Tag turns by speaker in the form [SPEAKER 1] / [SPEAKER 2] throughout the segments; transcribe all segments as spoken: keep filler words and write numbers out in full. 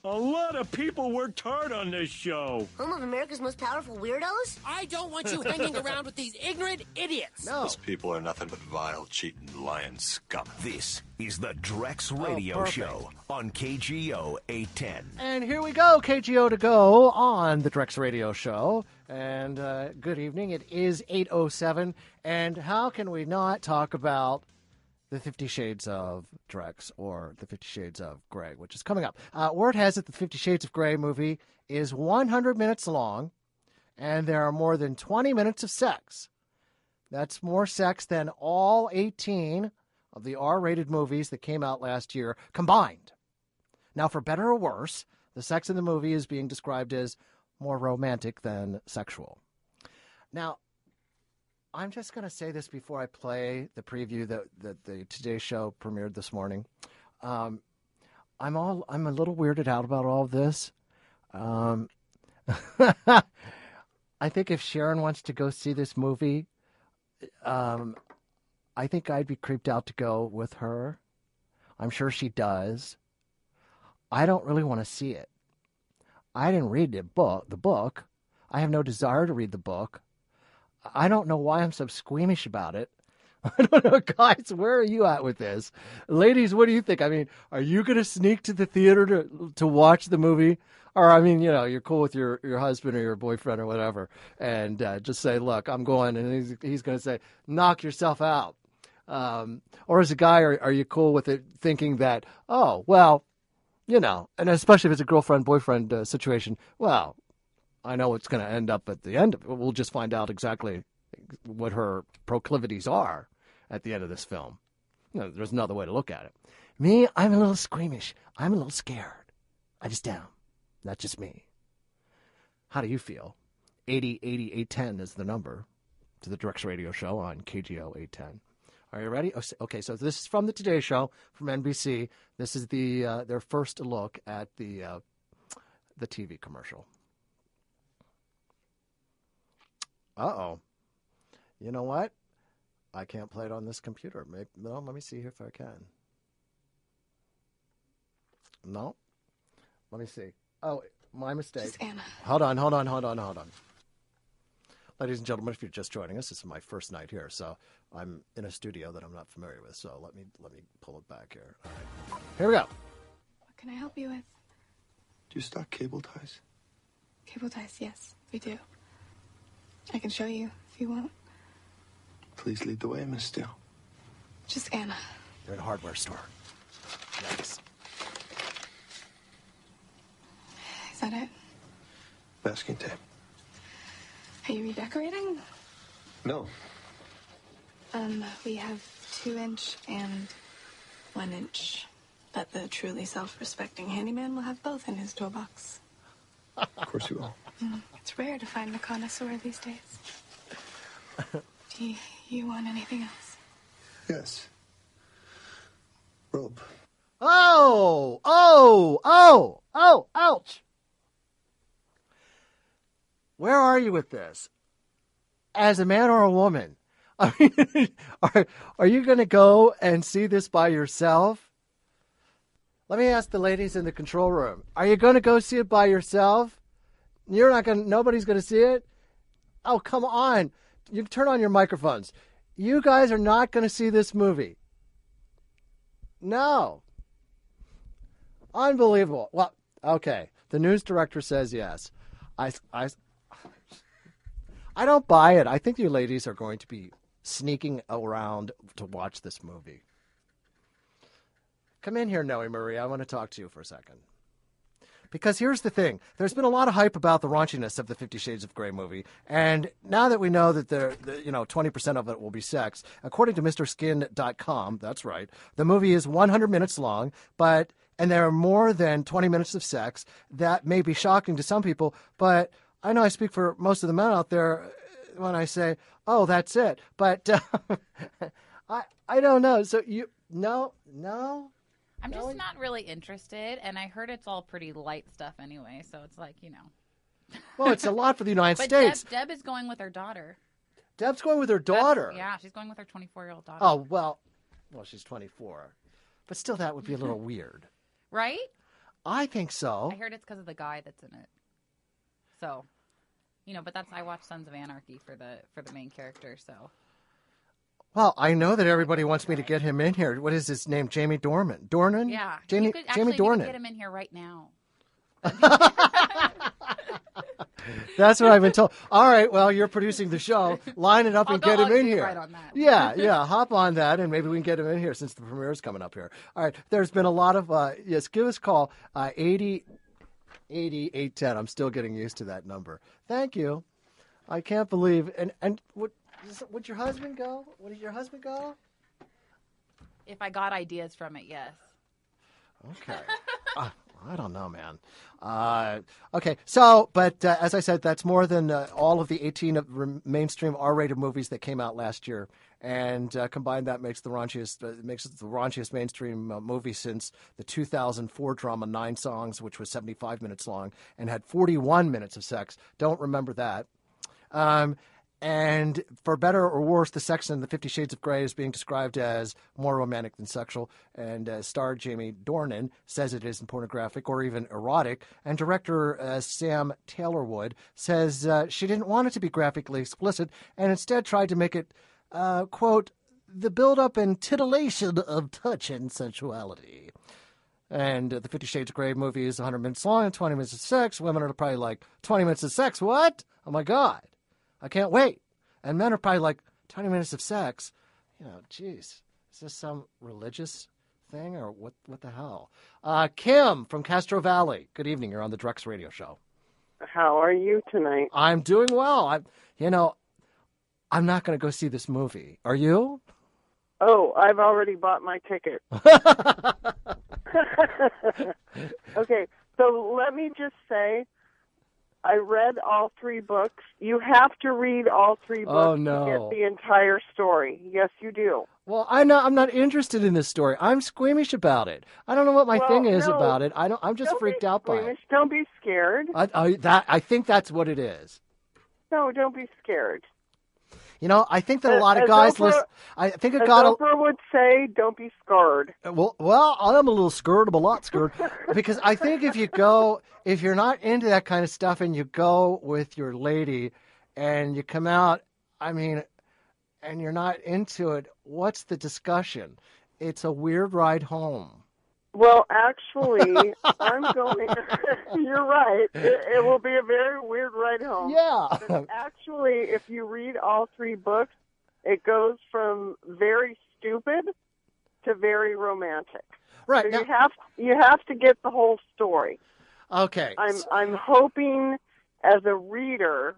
[SPEAKER 1] A lot of people worked hard on this show.
[SPEAKER 2] Home of America's most powerful weirdos?
[SPEAKER 3] I don't want you hanging around with these ignorant idiots.
[SPEAKER 4] No.
[SPEAKER 5] Those people are nothing but vile, cheating, lying scum.
[SPEAKER 6] This is the Drex Radio
[SPEAKER 4] oh,
[SPEAKER 6] Show on K G O eight ten.
[SPEAKER 4] And here we go, K G O to go on the Drex Radio Show. And uh, good evening. It is eight oh seven. And how can we not talk about the Fifty Shades of Drex, or the Fifty Shades of Grey, which is coming up. Uh, word has it the Fifty Shades of Grey movie is one hundred minutes long, and there are more than twenty minutes of sex. That's more sex than all eighteen of the R-rated movies that came out last year combined. Now, for better or worse, the sex in the movie is being described as more romantic than sexual. Now, I'm just going to say this before I play the preview that, that the Today Show premiered this morning. Um, I'm all I'm a little weirded out about all of this. Um, I think if Sharon wants to go see this movie, um, I think I'd be creeped out to go with her. I'm sure she does. I don't really want to see it. I didn't read the book. The book. I have no desire to read the book. I don't know why I'm so squeamish about it. I don't know, guys, where are you at with this? Ladies, what do you think? I mean, are you going to sneak to the theater to to watch the movie? Or, I mean, you know, you're cool with your, your husband or your boyfriend or whatever, and uh, just say, look, I'm going, and he's, he's going to say, knock yourself out. Um, or as a guy, are, are you cool with it thinking that, oh, well, you know, and especially if it's a girlfriend-boyfriend uh, situation, well, I know it's going to end up at the end of it. We'll just find out exactly what her proclivities are at the end of this film. You know, there's another way to look at it. Me, I'm a little squeamish. I'm a little scared. I just am. That's just me. How do you feel? eighty eighty eight ten is the number to the Drex Radio Show on K G O eight ten. Are you ready? Okay, so this is from the Today Show from N B C. This is the uh, their first look at the uh, the T V commercial. Uh-oh. You know what? I can't play it on this computer. Maybe, no, let me see if I can. No? Let me see. Oh, my mistake.
[SPEAKER 7] Just Anna.
[SPEAKER 4] Hold on, hold on, hold on, hold on. Ladies and gentlemen, if you're just joining us, this is my first night here, so I'm in a studio that I'm not familiar with, so let me let me pull it back here. All right. Here we go.
[SPEAKER 7] What can I help you with?
[SPEAKER 5] Do you stock cable ties?
[SPEAKER 7] Cable ties, yes, we do. I can show you if you want.
[SPEAKER 5] Please lead the way, Miss Steele.
[SPEAKER 7] Just Anna.
[SPEAKER 4] You're in a hardware store. Nice.
[SPEAKER 7] Is that it?
[SPEAKER 5] Masking tape.
[SPEAKER 7] Are you redecorating?
[SPEAKER 5] No.
[SPEAKER 7] Um, we have two inch and one inch. But the truly self-respecting handyman will have both in his toolbox.
[SPEAKER 5] Of course you will.
[SPEAKER 7] Mm, it's rare to find a connoisseur these days. Do you, you want anything else?
[SPEAKER 5] Yes. Rope.
[SPEAKER 4] Oh, oh, oh, oh, ouch. Where are you with this? As a man or a woman? I mean, are, are you going to go and see this by yourself? Let me ask the ladies in the control room. Are you going to go see it by yourself? You're not going to, nobody's going to see it? Oh, come on. You turn on your microphones. You guys are not going to see this movie. No. Unbelievable. Well, okay. The news director says yes. I, I, I don't buy it. I think you ladies are going to be sneaking around to watch this movie. Come in here, Noe Marie. I want to talk to you for a second. Because here's the thing. There's been a lot of hype about the raunchiness of the Fifty Shades of Grey movie. And now that we know that there, the, you know, twenty percent of it will be sex, according to Mr Skin dot com, that's right, the movie is one hundred minutes long, but and there are more than twenty minutes of sex. That may be shocking to some people, but I know I speak for most of the men out there when I say, oh, that's it. But uh, I, I don't know. So you, no, no.
[SPEAKER 8] I'm
[SPEAKER 4] no,
[SPEAKER 8] just not really interested, and I heard it's all pretty light stuff anyway, so it's like, you know.
[SPEAKER 4] Well, it's a lot for the United
[SPEAKER 8] but
[SPEAKER 4] States.
[SPEAKER 8] Deb, Deb is going with her daughter.
[SPEAKER 4] Deb's going with her daughter.
[SPEAKER 8] That's, yeah, she's going with her twenty-four-year-old daughter.
[SPEAKER 4] Oh, well, well, she's twenty-four. But still, that would be a little weird.
[SPEAKER 8] Right?
[SPEAKER 4] I think so.
[SPEAKER 8] I heard it's because of the guy that's in it. So, you know, but that's I watched Sons of Anarchy for the for the main character. So.
[SPEAKER 4] Well, I know that everybody wants me to get him in here. What is his name? Jamie Dornan. Dornan?
[SPEAKER 8] Yeah.
[SPEAKER 4] Jamie.
[SPEAKER 8] You could, actually,
[SPEAKER 4] Jamie
[SPEAKER 8] you could
[SPEAKER 4] Dornan.
[SPEAKER 8] get him in here right now.
[SPEAKER 4] That's what I've been told. All right, well, you're producing the show. Line it up and
[SPEAKER 8] I'll
[SPEAKER 4] get
[SPEAKER 8] go,
[SPEAKER 4] him in
[SPEAKER 8] I'll
[SPEAKER 4] here.
[SPEAKER 8] Right on that.
[SPEAKER 4] Yeah, yeah, hop on that, and maybe we can get him in here since the premiere's coming up here. All right, there's been a lot of, uh, yes, give us a call, uh, eighty, eighty, eight ten. I'm still getting used to that number. Thank you. I can't believe, and, and would, would your husband go? Would your husband go?
[SPEAKER 8] If I got ideas from it, yes.
[SPEAKER 4] Okay. uh, I don't know, man. Uh, okay, so, but uh, as I said, that's more than uh, all of the eighteen of re- mainstream R-rated movies that came out last year, and uh, combined that makes the raunchiest uh, makes it the raunchiest mainstream uh, movie since the two thousand four drama Nine Songs, which was seventy-five minutes long and had forty-one minutes of sex. Don't remember that. Um, And for better or worse, the sex in the Fifty Shades of Grey is being described as more romantic than sexual. And uh, star Jamie Dornan says it isn't pornographic or even erotic. And director uh, Sam Taylorwood says uh, she didn't want it to be graphically explicit and instead tried to make it, uh, quote, the build-up and titillation of touch and sensuality. And uh, the Fifty Shades of Grey movie is one hundred minutes long and twenty minutes of sex. Women are probably like, twenty minutes of sex? What? Oh, my God. I can't wait. And men are probably like, twenty minutes of sex? You know, geez, is this some religious thing or what What the hell? Uh, Kim from Castro Valley. Good evening. You're on the Drex Radio Show.
[SPEAKER 9] How are you tonight?
[SPEAKER 4] I'm doing well. I'm, you know, I'm not going to go see this movie. Are you?
[SPEAKER 9] Oh, I've already bought my ticket. Okay, so let me just say, I read all three books. You have to read all three books
[SPEAKER 4] Oh, no.
[SPEAKER 9] to get the entire story. Yes, you do.
[SPEAKER 4] Well, I'm not. I'm not interested in this story. I'm squeamish about it. I don't know what my
[SPEAKER 9] Well,
[SPEAKER 4] thing is
[SPEAKER 9] no.
[SPEAKER 4] about it. I don't. I'm just
[SPEAKER 9] Don't
[SPEAKER 4] freaked
[SPEAKER 9] be
[SPEAKER 4] out by it.
[SPEAKER 9] squeamish. Don't be scared.
[SPEAKER 4] I, I that I think that's what it is.
[SPEAKER 9] No, don't be scared.
[SPEAKER 4] You know, I think that a lot of
[SPEAKER 9] As
[SPEAKER 4] guys
[SPEAKER 9] Oprah-
[SPEAKER 4] listen. I think a
[SPEAKER 9] As
[SPEAKER 4] got
[SPEAKER 9] Oprah would say, don't be scarred.
[SPEAKER 4] well. Well, I'm a little scared. I'm a lot scared because I think if you go, if you're not into that kind of stuff, and you go with your lady, and you come out, I mean, and you're not into it, what's the discussion? It's a weird ride home.
[SPEAKER 9] Well, actually, I'm going. You're right. It, it will be a very weird ride home.
[SPEAKER 4] Yeah.
[SPEAKER 9] But actually, if you read all three books, it goes from very stupid to very romantic.
[SPEAKER 4] Right.
[SPEAKER 9] So
[SPEAKER 4] now-
[SPEAKER 9] you have you have to get the whole story.
[SPEAKER 4] Okay.
[SPEAKER 9] I'm I'm hoping as a reader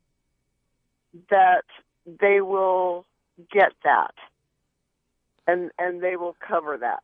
[SPEAKER 9] that they will get that, and and they will cover that.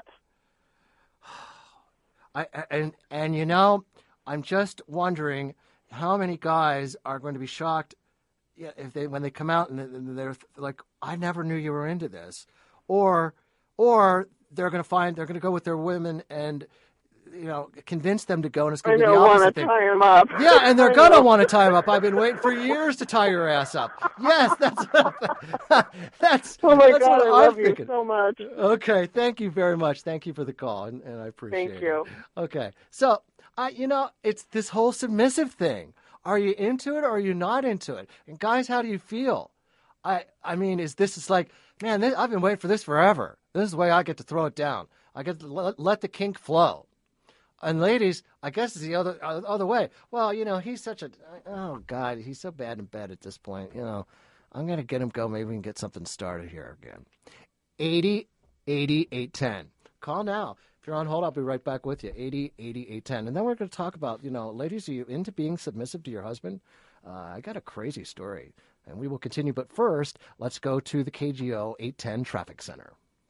[SPEAKER 4] I, and and you know, I'm just wondering how many guys are going to be shocked yeah, if they when they come out and they're like, I never knew you were into this, or or they're going to find they're going to go with their women and you know convince them to go, and it's going
[SPEAKER 9] I
[SPEAKER 4] to be the
[SPEAKER 9] don't want
[SPEAKER 4] opposite
[SPEAKER 9] to
[SPEAKER 4] thing.
[SPEAKER 9] tie them up.
[SPEAKER 4] Yeah, and they're
[SPEAKER 9] I
[SPEAKER 4] gonna
[SPEAKER 9] know.
[SPEAKER 4] want to tie him up. I've been waiting for years to tie your ass up. Yes, that's that's.
[SPEAKER 9] Oh my
[SPEAKER 4] that's
[SPEAKER 9] God,
[SPEAKER 4] what
[SPEAKER 9] I
[SPEAKER 4] I'm
[SPEAKER 9] love you
[SPEAKER 4] thinking.
[SPEAKER 9] so much.
[SPEAKER 4] Okay, thank you very much. Thank you for the call, and, and I appreciate it.
[SPEAKER 9] Thank you.
[SPEAKER 4] Okay, so I, you know, it's this whole submissive thing. Are you into it or are you not into it? And guys, how do you feel? I, I mean, is this is like, man, this, I've been waiting for this forever. This is the way I get to throw it down. I get to let, let the kink flow. And ladies, I guess it's the other other way. Well, you know, he's such a oh God, he's so bad in bed at this point. You know, I'm gonna get him go. Maybe we can get something started here again. eighty, eighty, eight ten. Call now. If you're on hold, I'll be right back with you. eighty, eighty, eight ten. And then we're going to talk about, you know, ladies, are you into being submissive to your husband? Uh, I got a crazy story, and we will continue. But first, let's go to the K G O eight ten Traffic Center.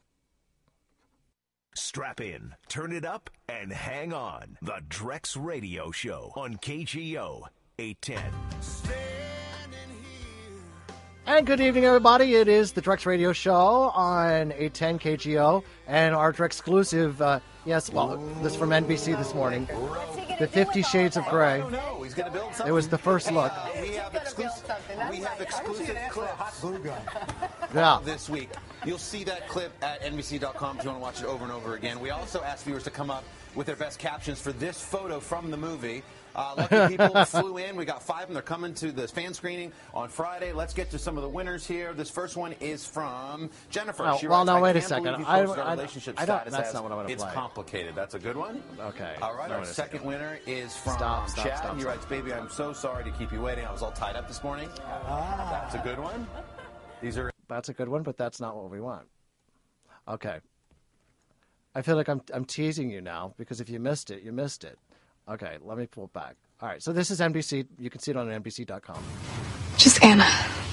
[SPEAKER 6] Strap in, turn it up, and hang on. The Drex Radio Show on K G O eight ten.
[SPEAKER 4] And good evening, everybody. It is the Drex Radio Show on eight ten K G O and our Drex exclusive. Uh, yes, well, this is from N B C this morning. The Fifty Shades of Grey. It was the first look.
[SPEAKER 10] We have exclusive, we have exclusive clips
[SPEAKER 4] Yeah.
[SPEAKER 10] this week. You'll see that clip at N B C dot com if you want to watch it over and over again. We also asked viewers to come up
[SPEAKER 11] with their best captions for this photo from the movie. Uh, lucky people flew in. We got five of them. They're coming to the fan screening on Friday. Let's get to some of the winners here. This first one is from Jennifer.
[SPEAKER 4] Oh,
[SPEAKER 11] she
[SPEAKER 4] well,
[SPEAKER 11] writes,
[SPEAKER 4] no,
[SPEAKER 11] I
[SPEAKER 4] wait a
[SPEAKER 11] can't
[SPEAKER 4] second.
[SPEAKER 11] believe you
[SPEAKER 4] I-
[SPEAKER 11] posted our
[SPEAKER 4] I-
[SPEAKER 11] relationship
[SPEAKER 4] I don't-
[SPEAKER 11] status
[SPEAKER 4] that's
[SPEAKER 11] as
[SPEAKER 4] not what I wanna
[SPEAKER 11] it's
[SPEAKER 4] play.
[SPEAKER 11] complicated. That's a good one.
[SPEAKER 4] Okay.
[SPEAKER 11] All right.
[SPEAKER 4] No,
[SPEAKER 11] Our
[SPEAKER 4] wait a
[SPEAKER 11] second
[SPEAKER 4] second.
[SPEAKER 11] winner is from
[SPEAKER 4] Stop, stop,
[SPEAKER 11] Chad.
[SPEAKER 4] stop,
[SPEAKER 11] he
[SPEAKER 4] stop.
[SPEAKER 11] writes, "Baby, I'm so sorry to keep you waiting. I was all tied up this morning."
[SPEAKER 4] Ah.
[SPEAKER 11] That's a good one. These are.
[SPEAKER 4] That's a good one, but that's not what we want. Okay. I feel like I'm I'm teasing you now because if you missed it, you missed it. Okay, let me pull it back. All right, so this is N B C. You can see it on N B C dot com.
[SPEAKER 7] Just Anna.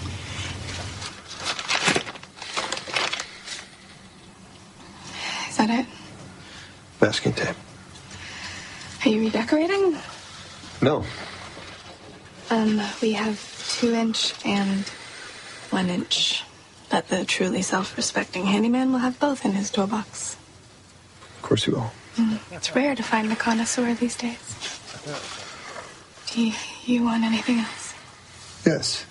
[SPEAKER 7] Is that it?
[SPEAKER 5] Masking tape.
[SPEAKER 7] Are you redecorating?
[SPEAKER 5] No.
[SPEAKER 7] Um, we have two inch and one inch. But the truly self-respecting handyman will have both in his toolbox.
[SPEAKER 5] Of course you will.
[SPEAKER 7] Mm, it's rare to find a connoisseur these days. Do you, you want anything else?
[SPEAKER 5] Yes.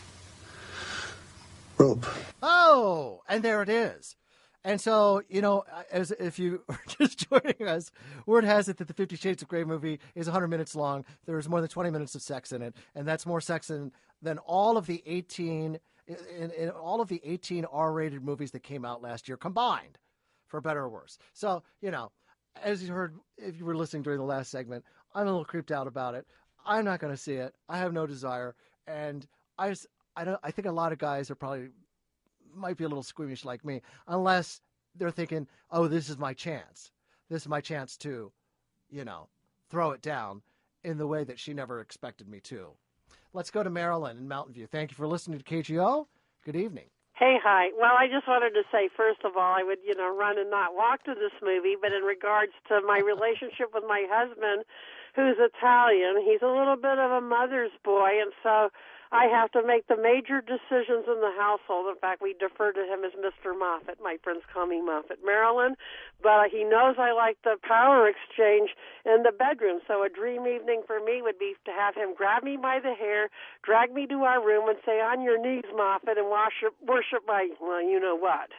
[SPEAKER 5] Rope.
[SPEAKER 4] Oh, and there it is. And so, you know, as if you are just joining us, word has it that the Fifty Shades of Grey movie is one hundred minutes long. There's more than twenty minutes of sex in it, and that's more sex than, than all of the eighteen in, in all of the eighteen R-rated movies that came out last year combined, for better or worse. So, you know, as you heard, if you were listening during the last segment, I'm a little creeped out about it. I'm not going to see it. I have no desire, and I, just, I don't. I think a lot of guys are probably might be a little squeamish like me, unless they're thinking, "Oh, this is my chance. This is my chance to, you know, throw it down in the way that she never expected me to." Let's go to Marilyn in Mountain View. Thank you for listening to K G O. Good evening.
[SPEAKER 12] Hey, hi. Well, I just wanted to say, first of all, I would, you know, run and not walk to this movie, but in regards to my relationship with my husband, who's Italian, he's a little bit of a mother's boy, and so I have to make the major decisions in the household. In fact, we defer to him as Mister Moffat. My friends call me Moffat Marilyn, but he knows I like the power exchange in the bedroom. So a dream evening for me would be to have him grab me by the hair, drag me to our room, and say, "On your knees, Moffat," and worship, worship my, well, you know what.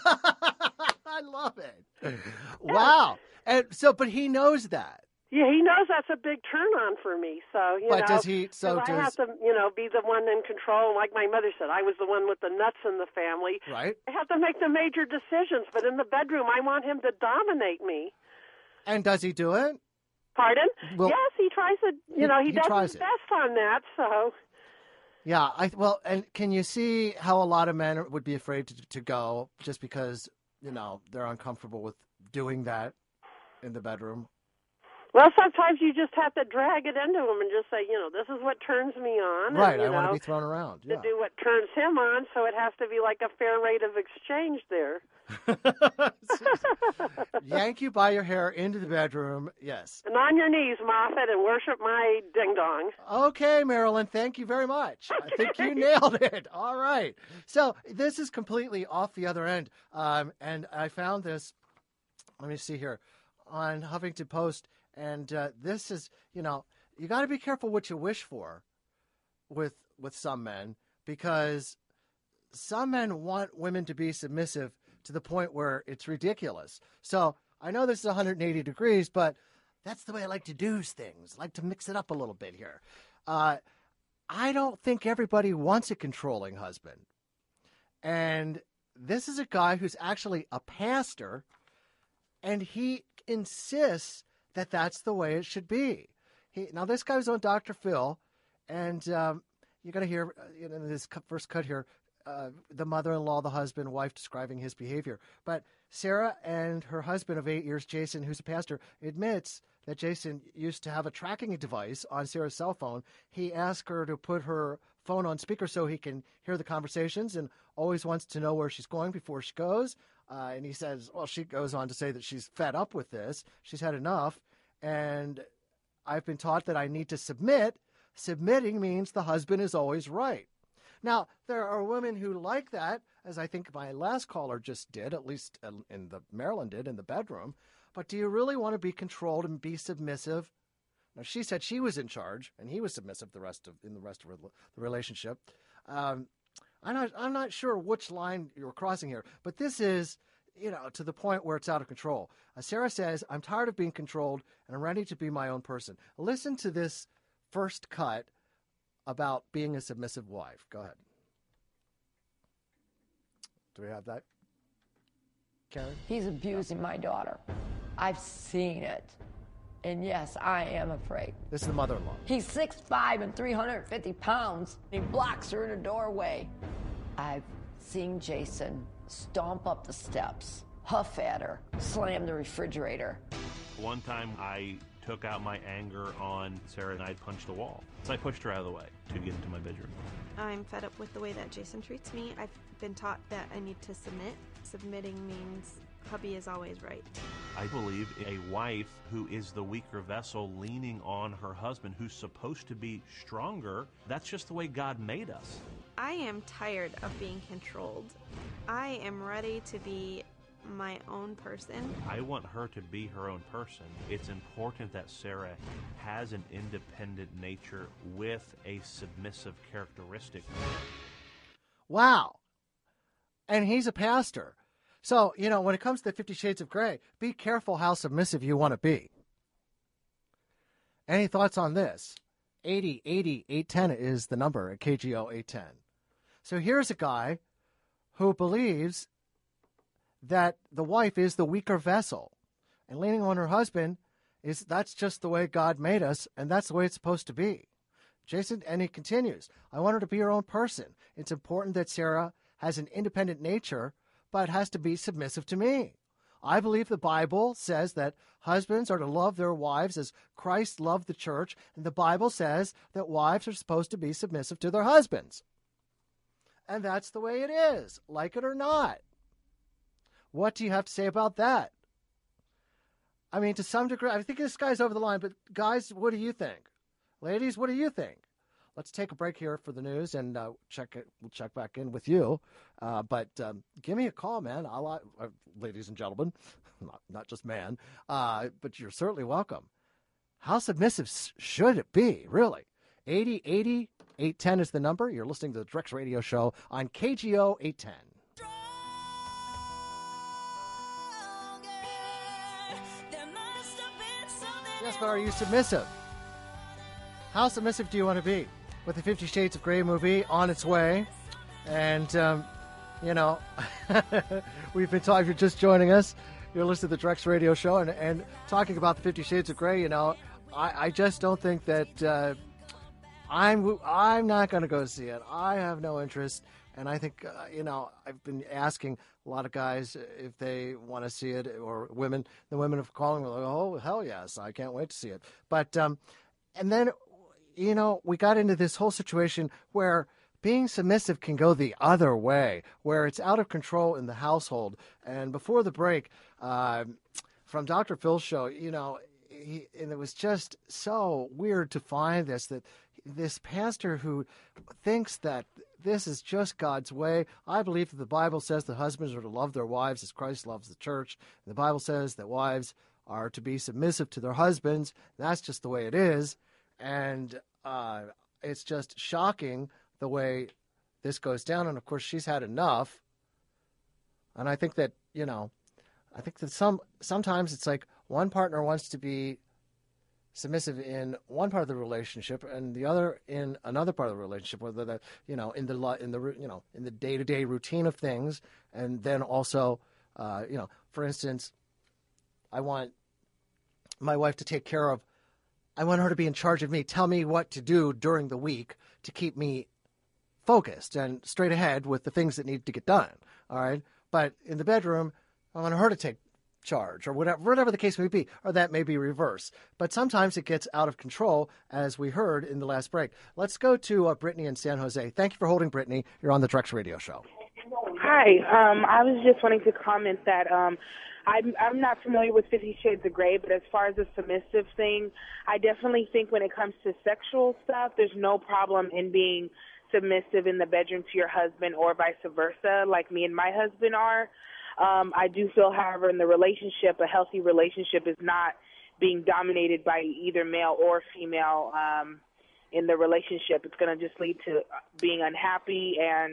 [SPEAKER 4] I love it. Wow. And so, but he knows that.
[SPEAKER 12] Yeah, he knows that's a big turn on for me. So, you
[SPEAKER 4] But
[SPEAKER 12] know,
[SPEAKER 4] does he- so
[SPEAKER 12] 'cause I
[SPEAKER 4] does-
[SPEAKER 12] have to, you know, be the one in control. Like my mother said, I was the one with the nuts in the family.
[SPEAKER 4] Right.
[SPEAKER 12] I have to make the major decisions, but in the bedroom, I want him to dominate me.
[SPEAKER 4] And does he do it?
[SPEAKER 12] Pardon?
[SPEAKER 4] Well,
[SPEAKER 12] yes, he tries to. You
[SPEAKER 4] he-
[SPEAKER 12] know, he,
[SPEAKER 4] he
[SPEAKER 12] does
[SPEAKER 4] tries
[SPEAKER 12] his
[SPEAKER 4] it.
[SPEAKER 12] best on that. So,
[SPEAKER 4] Yeah. I well, and can you see how a lot of men would be afraid to, to go just because, you know, they're uncomfortable with doing that in the bedroom?
[SPEAKER 12] well, sometimes you just have to drag it into him and just say, you know, this is what turns me on.
[SPEAKER 4] Right.
[SPEAKER 12] And, you
[SPEAKER 4] I want to
[SPEAKER 12] know,
[SPEAKER 4] be thrown around.
[SPEAKER 12] to
[SPEAKER 4] Yeah.
[SPEAKER 12] do what turns him on, so it has to be like a fair rate of exchange there.
[SPEAKER 4] Yank you by your hair into the bedroom. Yes.
[SPEAKER 12] And on your knees, Moffat, and worship my ding-dong.
[SPEAKER 4] Okay, Marilyn, thank you very much. I think you nailed it. All right. So this is completely off the other end. Um, and I found this, let me see here, on Huffington Post. And uh, this is, you know, you got to be careful what you wish for with with some men, because some men want women to be submissive to the point where it's ridiculous. So I know this is one hundred eighty degrees, but that's the way I like to do things. I like to mix it up a little bit here. Uh, I don't think everybody wants a controlling husband. And this is a guy who's actually a pastor, and he insists that that's the way it should be. He, now, this guy was on Doctor Phil, and um, you're going to hear uh, in this first cut here, uh, the mother-in-law, the husband, wife describing his behavior. But Sarah and her husband of eight years, Jason, who's a pastor, admits that Jason used to have a tracking device on Sarah's cell phone. He asked her to put her phone on speaker so he can hear the conversations, and always wants to know where she's going before she goes. Uh, and he says, well, she goes on to say that she's fed up with this. She's had enough. And I've been taught that I need to submit. Submitting means the husband is always right. Now, there are women who like that, as I think my last caller just did, at least in the Maryland did in the bedroom. But do you really want to be controlled and be submissive? Now, she said she was in charge, and he was submissive the rest of in the rest of the relationship. Um, I'm not I'm not sure which line you're crossing here, but this is you know, to the point where it's out of control. Uh, Sarah says, I'm tired of being controlled and I'm ready to be my own person. Listen to this first cut about being a submissive wife. Go ahead. Do we have that, Karen?
[SPEAKER 13] He's abusing my daughter. I've seen it. And yes, I am afraid.
[SPEAKER 4] This is the mother-in-law.
[SPEAKER 13] He's six foot five and three hundred fifty pounds. He blocks her in a doorway. I've seen Jason stomp up the steps, huff at her, slam the refrigerator.
[SPEAKER 14] One time I took out my anger on Sarah and I punched a wall. So I pushed her out of the way to get into my bedroom.
[SPEAKER 15] I'm fed up with the way that Jason treats me. I've been taught that I need to submit. Submitting means hubby is always right.
[SPEAKER 14] I believe a wife who is the weaker vessel leaning on her husband who's supposed to be stronger, that's just the way God made us.
[SPEAKER 15] I am tired of being controlled. I am ready to be my own person.
[SPEAKER 14] I want her to be her own person. It's important that Sarah has an independent nature with a submissive characteristic.
[SPEAKER 4] Wow. And he's a pastor. So, you know, when it comes to the Fifty Shades of Grey, be careful how submissive you want to be. Any thoughts on this? eighty eighty eight ten is the number at K G O eight ten. So here's a guy who believes that the wife is the weaker vessel. And leaning on her husband is that's just the way God made us, and that's the way it's supposed to be. Jason, and he continues, I want her to be her own person. It's important that Sarah has an independent nature, but has to be submissive to me. I believe the Bible says that husbands are to love their wives as Christ loved the church, and the Bible says that wives are supposed to be submissive to their husbands. And that's the way it is, like it or not. What do you have to say about that? I mean, to some degree, I think this guy's over the line, but guys, what do you think? Ladies, what do you think? Let's take a break here for the news and uh, check it. We'll check back in with you. Uh, but um, give me a call, man. I'll, uh, ladies and gentlemen, not, not just man, uh, but you're certainly welcome. How submissive should it be, really? eighty eighty eight ten is the number. You're listening to the Drex Radio Show on K G O eight ten. Yes, but are you submissive? How submissive do you want to be? With the Fifty Shades of Grey movie on its way. And, um, you know, we've been talking, if you're just joining us, you're listening to the Drex Radio Show and, and talking about the Fifty Shades of Grey, you know, I, I just don't think that uh, I'm, I'm not going to go see it. I have no interest. And I think, uh, you know, I've been asking a lot of guys if they want to see it, or women. The women are calling me like, oh, hell yes, I can't wait to see it. But, um, and then, you know, we got into this whole situation where being submissive can go the other way, where it's out of control in the household. And before the break, uh, from Doctor Phil's show, you know, he, and it was just so weird to find this, that this pastor who thinks that this is just God's way. I believe that the Bible says that husbands are to love their wives as Christ loves the church. And the Bible says that wives are to be submissive to their husbands. That's just the way it is. And uh, it's just shocking the way this goes down. And, of course, she's had enough. And I think that, you know, I think that some sometimes it's like one partner wants to be submissive in one part of the relationship and the other in another part of the relationship, whether that, you know, in the, in the you know, in the day-to-day routine of things. And then also, uh, you know, for instance, I want my wife to take care of, I want her to be in charge of me, tell me what to do during the week to keep me focused and straight ahead with the things that need to get done. All right. But in the bedroom, I want her to take charge, or whatever, whatever the case may be, or that may be reverse. But sometimes it gets out of control, as we heard in the last break. Let's go to uh, Brittany in San Jose. Thank you for holding, Brittany. You're on the Drex Radio Show.
[SPEAKER 16] Hi. Um, I was just wanting to comment that um, I'm, I'm not familiar with Fifty Shades of Grey, but as far as the submissive thing, I definitely think when it comes to sexual stuff, there's no problem in being submissive in the bedroom to your husband or vice versa, like me and my husband are. Um, I do feel, however, in the relationship, a healthy relationship is not being dominated by either male or female um, in the relationship. It's going to just lead to being unhappy and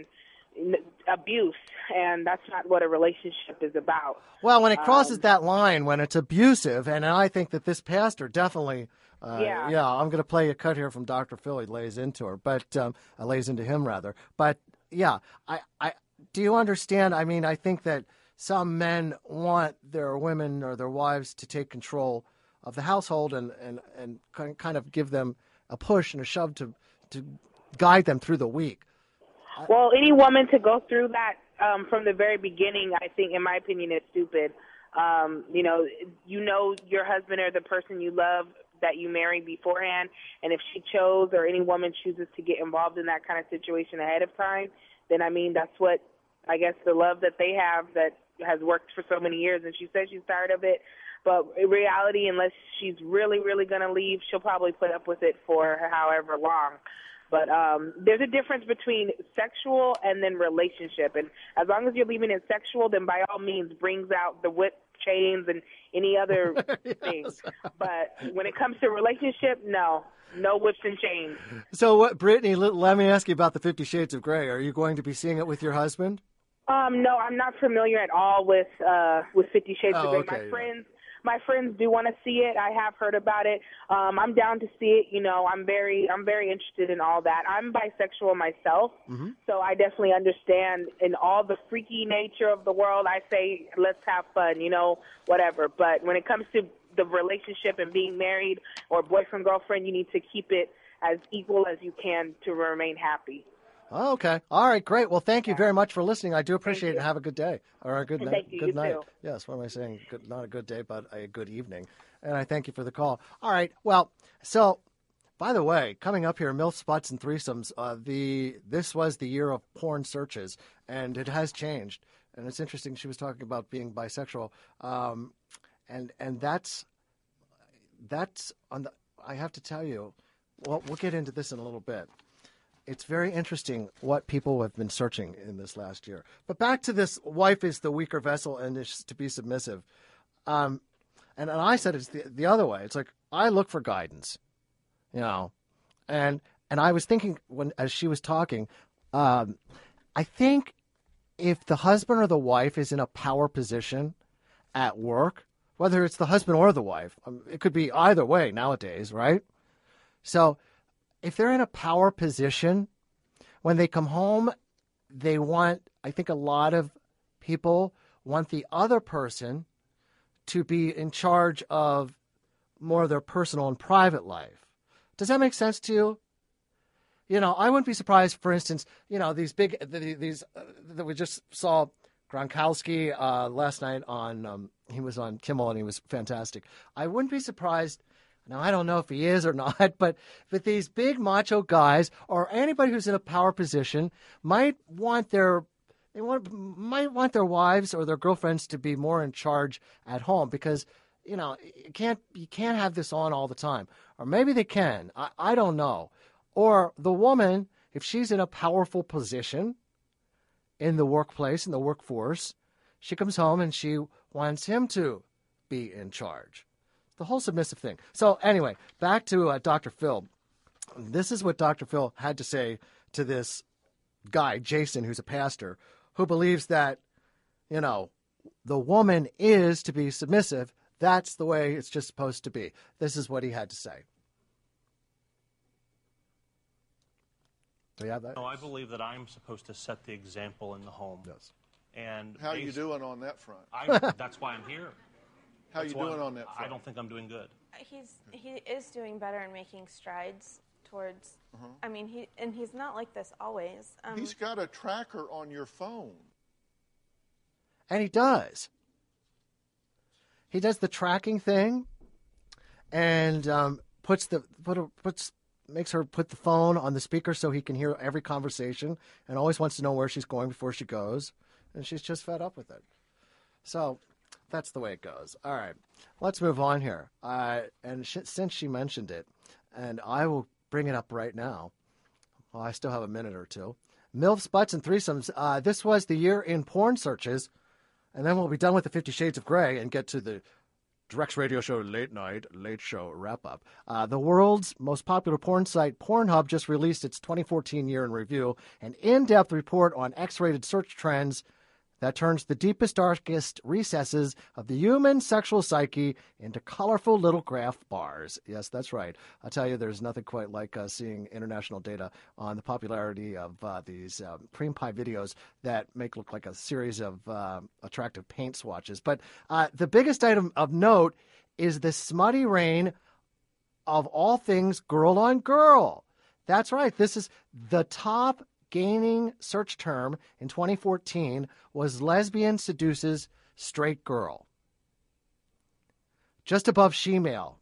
[SPEAKER 16] n- abuse, and that's not what a relationship is about.
[SPEAKER 4] Well, when it crosses
[SPEAKER 16] Um,
[SPEAKER 4] that line, when it's abusive, and I think that this pastor definitely, uh,
[SPEAKER 16] Yeah.
[SPEAKER 4] yeah, I'm going to play a cut here from Doctor Phil. He lays into her, but um, uh, lays into him rather. But yeah, I, I, do you understand? I mean, I think that some men want their women or their wives to take control of the household and and and kin- kind of give them a push and a shove to to guide them through the week.
[SPEAKER 16] Well, any woman to go through that um, from the very beginning, I think, in my opinion, is stupid. Um, you know, you know your husband or the person you love that you married beforehand, and if she chose or any woman chooses to get involved in that kind of situation ahead of time, then, I mean, that's what, I guess, the love that they have that has worked for so many years, and she says she's tired of it. But in reality, unless she's really, really going to leave, she'll probably put up with it for however long. But um, there's a difference between sexual and then relationship. And as long as you're leaving it sexual, then by all means brings out the whip chains and any other
[SPEAKER 4] Yes.
[SPEAKER 16] things. But when it comes to relationship, no. No whips and chains.
[SPEAKER 4] So, what, Brittany? Let, let me ask you about the Fifty Shades of Grey. Are you going to be seeing it with your husband?
[SPEAKER 16] Um, no, I'm not familiar at all with uh, with Fifty Shades
[SPEAKER 4] Oh,
[SPEAKER 16] of Grey.
[SPEAKER 4] okay,
[SPEAKER 16] My
[SPEAKER 4] yeah.
[SPEAKER 16] friends, my friends do want to see it. I have heard about it. Um, I'm down to see it. You know, I'm very, I'm very interested in all that. I'm bisexual myself,
[SPEAKER 4] Mhm.
[SPEAKER 16] so I definitely understand in all the freaky nature of the world. I say, let's have fun, you know, whatever. But when it comes to the relationship and being married or boyfriend girlfriend, you need to keep it as equal as you can to remain happy.
[SPEAKER 4] Oh, okay. All right, great. Well, thank you very much for listening. I do appreciate it. And have a good day or a good
[SPEAKER 16] And
[SPEAKER 4] night.
[SPEAKER 16] thank you.
[SPEAKER 4] Good
[SPEAKER 16] You
[SPEAKER 4] night.
[SPEAKER 16] too.
[SPEAKER 4] Yes. What am I saying? Good, not a good day, but a good evening. And I thank you for the call. All right. Well, so by the way, coming up here, MILF Spots and Threesomes. Uh, the this was the year of porn searches, and it has changed. And it's interesting. She was talking about being bisexual, um, and and that's that's on the. I have to tell you. Well, we'll get into this in a little bit. It's very interesting what people have been searching in this last year. But back to this wife is the weaker vessel and is to be submissive. Um, and, and I said it's the, the other way. It's like I look for guidance, you know. And and I was thinking when as she was talking, um, I think if the husband or the wife is in a power position at work, whether it's the husband or the wife, um, it could be either way nowadays, right? So if they're in a power position, when they come home, they want, I think a lot of people want the other person to be in charge of more of their personal and private life. Does that make sense to you? You know, I wouldn't be surprised, for instance, you know, these big, these, uh, that we just saw Gronkowski uh, last night on, um, he was on Kimmel and he was fantastic. I wouldn't be surprised. Now, I don't know if he is or not, but but these big macho guys or anybody who's in a power position might want their they want might want their wives or their girlfriends to be more in charge at home because you know you can't you can't have this on all the time. Or maybe they can. I, I don't know. Or the woman, if she's in a powerful position in the workplace, in the workforce, she comes home and she wants him to be in charge. The whole submissive thing. So anyway, back to uh, Doctor Phil. This is what Doctor Phil had to say to this guy, Jason, who's a pastor, who believes that, you know, the woman is to be submissive. That's the way it's just supposed to be. This is what he had to say. Do you have that?
[SPEAKER 14] No, I believe that I'm supposed to set the example in the home.
[SPEAKER 4] Yes.
[SPEAKER 14] And
[SPEAKER 17] How are you
[SPEAKER 14] based-
[SPEAKER 17] doing on that front?
[SPEAKER 14] I, that's why I'm here.
[SPEAKER 17] How
[SPEAKER 14] That's
[SPEAKER 17] you
[SPEAKER 14] why
[SPEAKER 17] doing
[SPEAKER 14] I'm-
[SPEAKER 17] on that
[SPEAKER 14] I
[SPEAKER 17] front?
[SPEAKER 14] don't think I'm doing good.
[SPEAKER 15] He's he is doing better and making strides towards.
[SPEAKER 17] Uh-huh.
[SPEAKER 15] I mean, he and he's not like this always. Um,
[SPEAKER 17] He's got a tracker on your phone.
[SPEAKER 4] And he does. He does the tracking thing and um, puts the put a, puts makes her put the phone on the speaker so he can hear every conversation and always wants to know where she's going before she goes. And she's just fed up with it. So that's the way it goes. All right, let's move on here. Uh, and sh- since she mentioned it, and I will bring it up right now. Well, I still have a minute or two. MILFs, Butts, and Threesomes. Uh, this was the year in porn searches. And then we'll be done with the Fifty Shades of Grey and get to the Drex Radio Show Late Night, Late Show Wrap-Up. Uh, the world's most popular porn site, Pornhub, just released its twenty fourteen year in review, an in-depth report on X-rated search trends that turns the deepest, darkest recesses of the human sexual psyche into colorful little graph bars. Yes, that's right. I'll tell you, there's nothing quite like uh, seeing international data on the popularity of uh, these um, cream pie videos that make look like a series of uh, attractive paint swatches. But uh, the biggest item of note is the smutty reign of all things girl on girl. That's right. This is the top gaining search term in twenty fourteen was lesbian seduces straight girl. Just above she-male.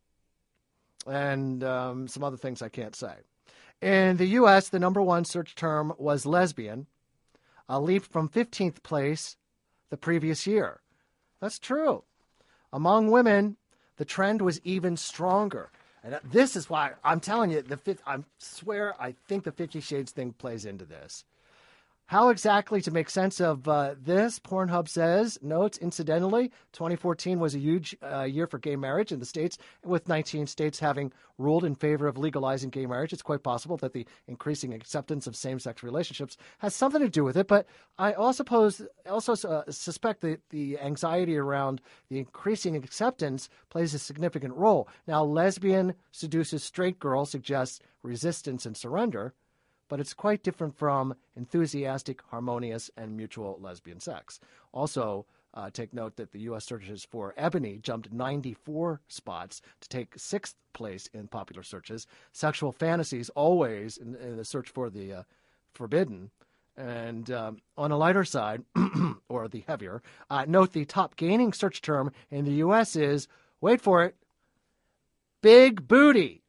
[SPEAKER 4] And um, some other things I can't say. In the U S, the number one search term was lesbian, a leap from fifteenth place the previous year. That's true. Among women, the trend was even stronger. And this is why I'm telling you, the fifth, I swear, I think the Fifty Shades thing plays into this. How exactly to make sense of uh, this, Pornhub says, notes, incidentally, twenty fourteen was a huge uh, year for gay marriage in the States, with nineteen states having ruled in favor of legalizing gay marriage. It's quite possible that the increasing acceptance of same-sex relationships has something to do with it, but I also, pose, also uh, suspect that the anxiety around the increasing acceptance plays a significant role. Now, lesbian seduces straight girl suggests resistance and surrender, but it's quite different from enthusiastic, harmonious, and mutual lesbian sex. Also, uh, take note that the U S searches for ebony jumped ninety-four spots to take sixth place in popular searches. Sexual fantasies always in, in the search for the uh, forbidden. And um, on a lighter side, or the heavier, uh, note the top gaining search term in the U S is, wait for it, big booty.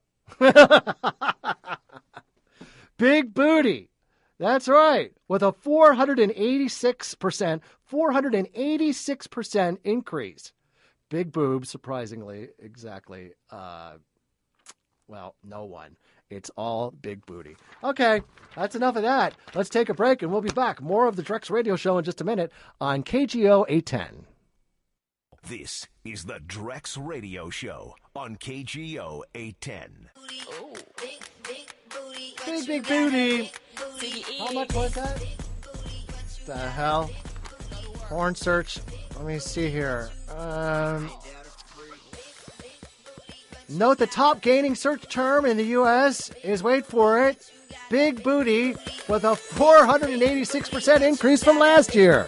[SPEAKER 4] Big booty. That's right. With a four hundred eighty-six percent, four hundred eighty-six percent increase. Big boobs, surprisingly, exactly. Uh, well, no one. It's all big booty. Okay, that's enough of that. Let's take a break and we'll be back. More of the Drex Radio Show in just a minute on K G O eight ten.
[SPEAKER 6] This is the Drex Radio Show on K G O eight ten.
[SPEAKER 4] Oh. Big, big booty. How much was that? The hell? Porn search. Let me see here. Um, note the top gaining search term in the U S is, wait for it, big booty, with a four hundred eighty-six percent increase from last year.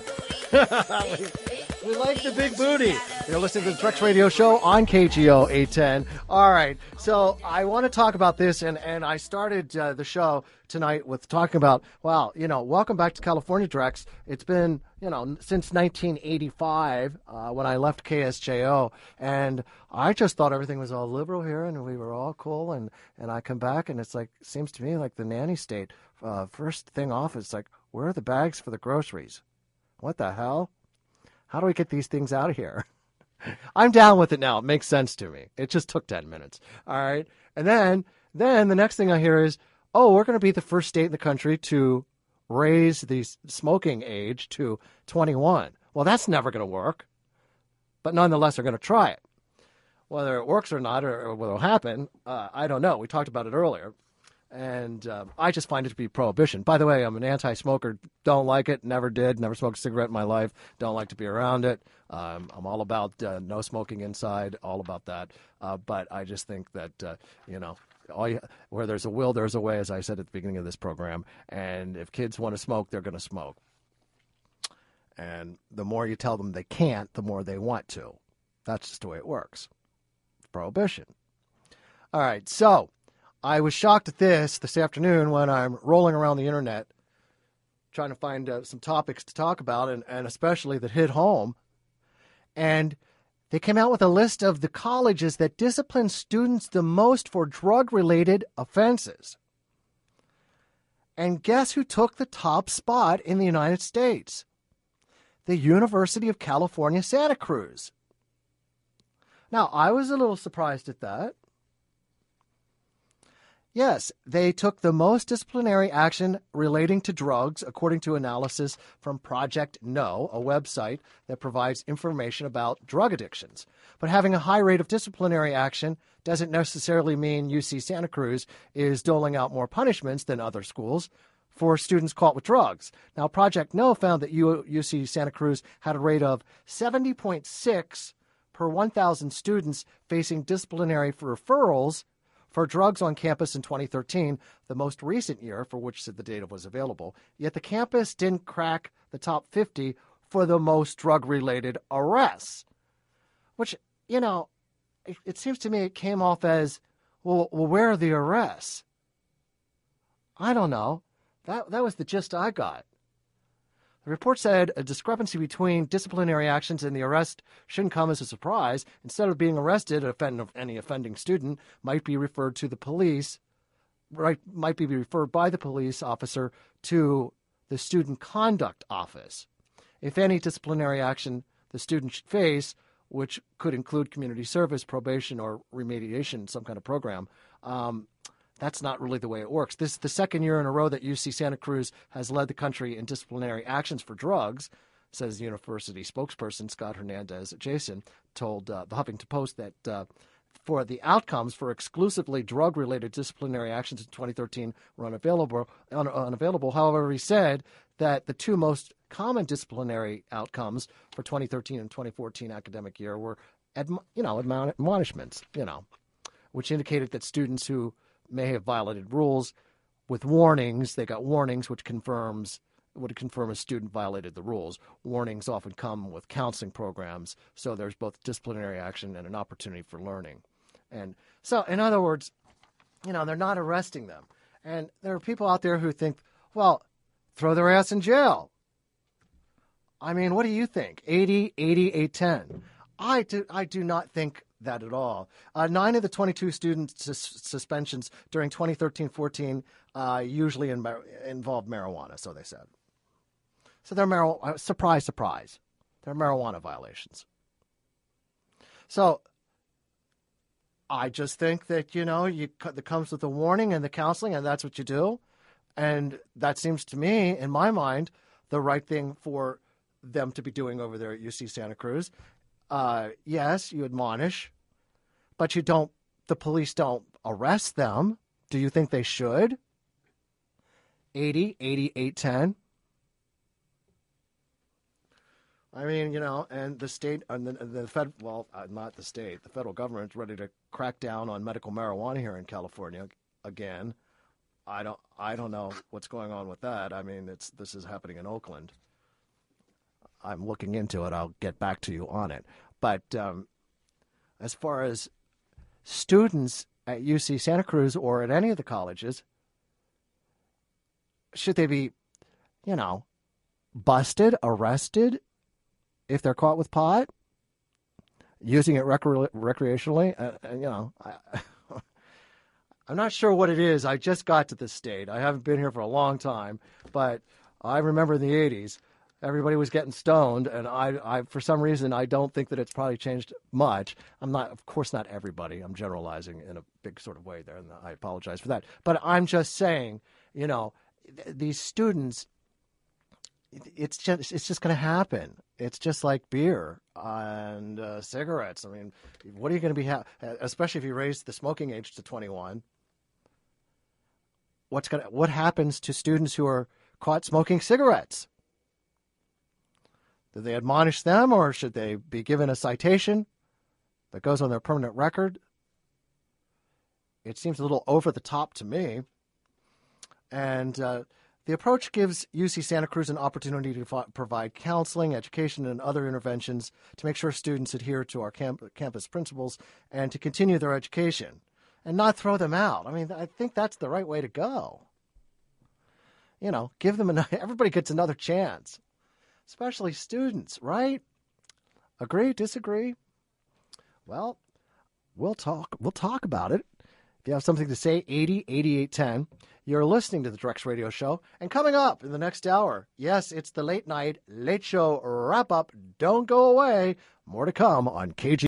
[SPEAKER 4] We like the big booty. You're listening to the Drex Radio Show on K G O eight ten. All right, so I want to talk about this, and, and I started uh, the show tonight with talking about, well, you know, welcome back to California, Drex. It's been, you know, since nineteen eighty-five uh, when I left K S J O, and I just thought everything was all liberal here, and we were all cool, and, and I come back, and it's like, seems to me like the nanny state. Uh, first thing off, it's like, where are the bags for the groceries? What the hell? How do we get these things out of here? I'm down with it now. It makes sense to me. It just took ten minutes. All right. And then, then the next thing I hear is, oh, we're going to be the first state in the country to raise the smoking age to twenty-one. Well, that's never going to work. But nonetheless, they're going to try it. Whether it works or not, or, or what will happen, uh, I don't know. We talked about it earlier. And um, I just find it to be prohibition. By the way, I'm an anti-smoker. Don't like it. Never did. Never smoked a cigarette in my life. Don't like to be around it. Um, I'm all about uh, no smoking inside. All about that. Uh, but I just think that, uh, you know, all you, where there's a will, there's a way, as I said at the beginning of this program. And if kids want to smoke, they're going to smoke. And the more you tell them they can't, the more they want to. That's just the way it works. It's prohibition. All right, so I was shocked at this this afternoon when I'm rolling around the internet trying to find uh, some topics to talk about, and, and especially that hit home. And they came out with a list of the colleges that discipline students the most for drug-related offenses. And guess who took the top spot in the United States? The University of California, Santa Cruz. Now, I was a little surprised at that. Yes, they took the most disciplinary action relating to drugs, according to analysis from Project No, a website that provides information about drug addictions. But having a high rate of disciplinary action doesn't necessarily mean U C Santa Cruz is doling out more punishments than other schools for students caught with drugs. Now, Project No found that U C Santa Cruz had a rate of seventy point six per one thousand students facing disciplinary referrals for drugs on campus in twenty thirteen, the most recent year for which the data was available. Yet the campus didn't crack the top fifty for the most drug-related arrests, which, you know, it, it seems to me it came off as, well, well, where are the arrests? I don't know. That, that was the gist I got. The report said a discrepancy between disciplinary actions and the arrest shouldn't come as a surprise. Instead of being arrested, offend, any offending student might be referred to the police, right? Might be referred by the police officer to the student conduct office. If any disciplinary action the student should face, which could include community service, probation, or remediation, some kind of program, um, that's not really the way it works. This is the second year in a row that U C Santa Cruz has led the country in disciplinary actions for drugs, says university spokesperson Scott Hernandez Jason told uh, the Huffington Post that uh, for the outcomes for exclusively drug-related disciplinary actions in twenty thirteen were unavailable. Un- unavailable. However, he said that the two most common disciplinary outcomes for twenty thirteen and twenty fourteen academic year were, admo- you know, admonishments, you know, which indicated that students who may have violated rules with warnings. They got warnings, which confirms would confirm a student violated the rules. Warnings often come with counseling programs, so there's both disciplinary action and an opportunity for learning. And so, in other words, you know, they're not arresting them. And there are people out there who think, well, throw their ass in jail. I mean, what do you think? eighty, eighty, eight ten. I do, I do not think that at all. Uh, nine of the twenty-two student sus- suspensions during twenty thirteen fourteen uh, usually in, involved marijuana, so they said. So they're marijuana, surprise, surprise. They're marijuana violations. So I just think that, you know, you that comes with the warning and the counseling, and that's what you do. And that seems to me, in my mind, the right thing for them to be doing over there at U C Santa Cruz. Uh, yes, you admonish, but you don't, the police don't arrest them. Do you think they should? eighty, eighty-eight, ten. I mean, you know, and the state, and the, the Fed, well, uh, not the state, the federal government's ready to crack down on medical marijuana here in California again. I don't, I don't know what's going on with that. I mean, it's, this is happening in Oakland. I'm looking into it. I'll get back to you on it. But um, as far as students at U C Santa Cruz or at any of the colleges, should they be, you know, busted, arrested if they're caught with pot, using it recre- recreationally? Uh, you know, I, I'm not sure what it is. I just got to this state. I haven't been here for a long time, but I remember in the eighties, everybody was getting stoned, and I, I, for some reason, I don't think that it's probably changed much. I'm not, of course, not everybody. I'm generalizing in a big sort of way there, and I apologize for that. But I'm just saying, you know, th- these students, it's just, it's just going to happen. It's just like beer and uh, cigarettes. I mean, what are you going to be, ha- especially if you raise the smoking age to twenty-one? What's going to, what happens to students who are caught smoking cigarettes? Do they admonish them, or should they be given a citation that goes on their permanent record? It seems a little over the top to me. And uh, the approach gives U C Santa Cruz an opportunity to f- provide counseling, education, and other interventions to make sure students adhere to our camp- campus principles and to continue their education and not throw them out. I mean, I think that's the right way to go. You know, give them a, everybody gets another chance. Especially students, right? Agree, disagree? Well, we'll talk. We'll talk about it. If you have something to say, eighty, eighty-eight, ten. You're listening to the Drex Radio Show. And coming up in the next hour, yes, it's the late night, late show wrap up. Don't go away. More to come on K G.